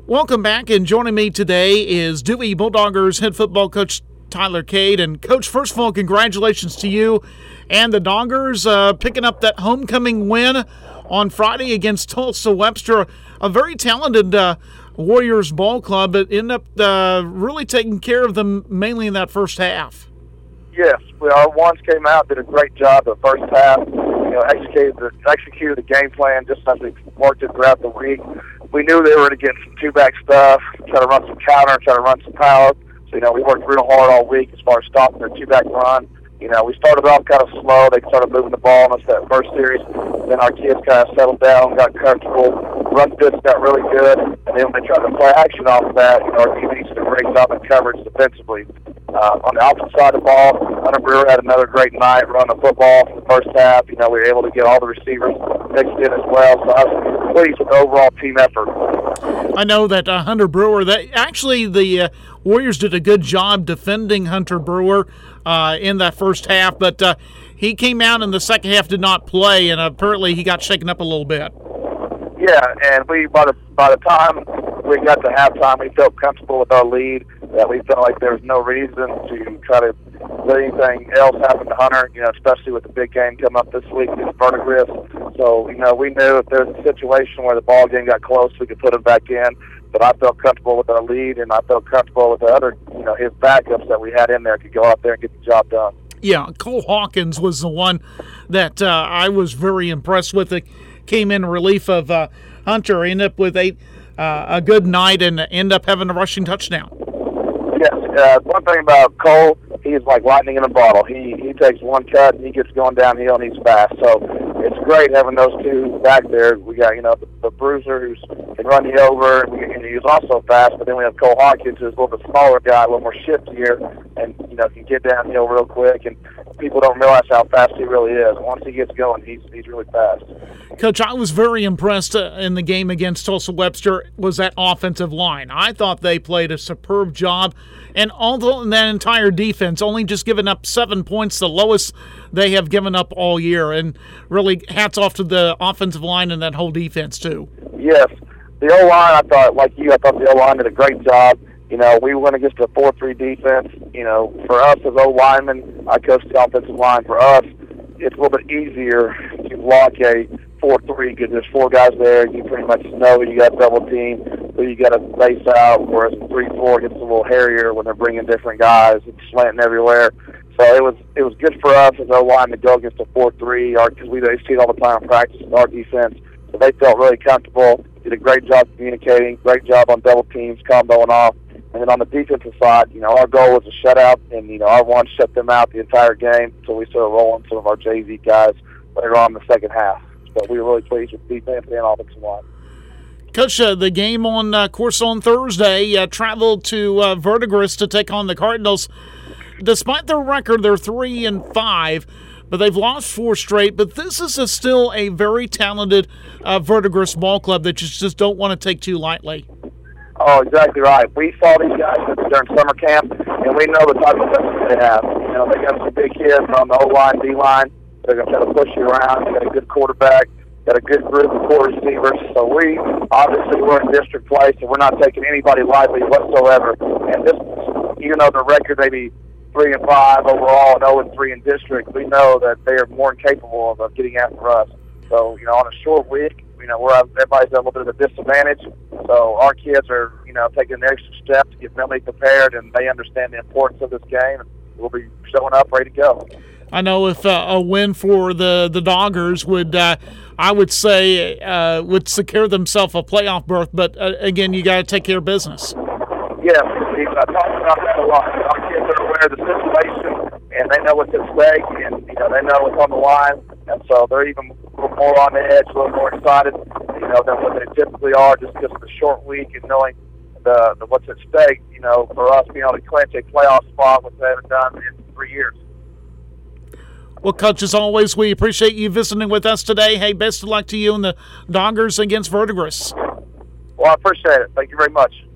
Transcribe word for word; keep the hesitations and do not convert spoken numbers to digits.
Welcome back, and joining me today is Dewey Bulldoggers head football coach Tyler Cade. And, Coach, first of all, congratulations to you and the Doggers uh, picking up that homecoming win on Friday against Tulsa Webster, a very talented uh, Warriors ball club, but ended up uh, really taking care of them mainly in that first half. Yes, we, our ones came out, did a great job the first half. You know, executed the, executed the game plan just as we worked it throughout the week. We knew they were going to get some two-back stuff, try to run some counter, try to run some power. So, you know, we worked real hard all week as far as stopping their two-back run. You know, we started off kind of slow. They started moving the ball on us that first series. Then our kids kind of settled down, got comfortable. Run fits got really good. And then when they tried to play action off of that, you know, our team did a great job in coverage defensively. Uh, on the opposite side of the ball, Hunter Brewer had another great night running the football for the first half. You know, we were able to get all the receivers mixed in as well. So I was pleased with the overall team effort. I know that uh, Hunter Brewer, that actually the uh, Warriors did a good job defending Hunter Brewer uh, in that first half, but uh, he came out in the second half, did not play, and apparently he got shaken up a little bit. Yeah, and we by the by the time we got to halftime, we felt comfortable with our lead. That we felt like there was no reason to try to let anything else happen to Hunter. You know, especially with the big game coming up this week against Verdigris. So you know, we knew if there's a situation where the ball game got close, we could put him back in. But I felt comfortable with our lead, and I felt comfortable with the other, you know, his backups that we had in there could go out there and get the job done. Yeah, Cole Hawkins was the one that uh, I was very impressed with. It came in relief of uh, Hunter, ended up with a, uh, a good night and ended up having a rushing touchdown. Yes, uh, one thing about Cole, he's like lightning in a bottle. He he takes one cut and he gets going downhill and he's fast. So it's great having those two back there. We got, you know, the, the bruiser who's can run you over, and, we, and he's also fast. But then we have Cole Hawkins, who's a little bit smaller guy, a little more shiftier, and you know can get downhill real quick. And people don't realize how fast he really is. Once he gets going, he's he's really fast. Coach, I was very impressed uh, in the game against Tulsa Webster was that offensive line. I thought they played a superb job, and although in that entire defense, only just giving up seven points, the lowest they have given up all year. And really, hats off to the offensive line and that whole defense too. Yes, the O line. I thought, like you, I thought the O line did a great job. You know, we went against a four three defense. You know, for us as O linemen, I coached the offensive line. For us, it's a little bit easier to block a four three because there's four guys there. You pretty much know who you got double team, who you got to base out, whereas three four gets a little hairier when they're bringing different guys. It's slanting everywhere. So it was it was good for us as O line to go against a four three because we they see it all the time in practice with our defense. So they felt really comfortable. Did a great job communicating, great job on double teams, comboing off. And then on the defensive side, you know, our goal was a shutout, and, you know, our one shut them out the entire game until we started rolling some of our J V guys later on in the second half. So we were really pleased with defense and offensive line. Coach, uh, the game on uh, course on Thursday uh, traveled to uh, Verdigris to take on the Cardinals. Despite their record, they're three and five, but they've lost four straight. But this is a, still a very talented uh, Verdigris ball club that you just don't want to take too lightly. Oh, exactly right. We saw these guys during summer camp, and we know the type of players they have. You know, they got some big kids on the O-line, D-line. They're going to try to push you around. They got a good quarterback, got a good group of core receivers. So we, obviously, we're in district play, so we're not taking anybody lightly whatsoever. And this, even though the record may be three and five overall and zero and three in district, we know that they are more than capable of, of getting after us. So, you know, on a short week, you know, we're everybody's at a little bit of a disadvantage. So our kids are, you know, taking the extra step to get mentally prepared, and they understand the importance of this game. And we'll be showing up ready to go. I know if uh, a win for the the Doggers would, uh, I would say, uh, would secure themselves a playoff berth. But uh, again, you got to take care of business. Yeah, I talked about that a lot. Our kids are aware of the situation, and they know what's at stake, and you know they know what's on the line, and so they're even a little more on the edge, a little more excited, you know, than what they typically are, just because of the short week and knowing the, the what's at stake. You know, for us being able to clinch a playoff spot, which they haven't done in three years. Well, Coach, as always, we appreciate you visiting with us today. Hey, best of luck to you and the Doggers against Verdigris. Well, I appreciate it. Thank you very much.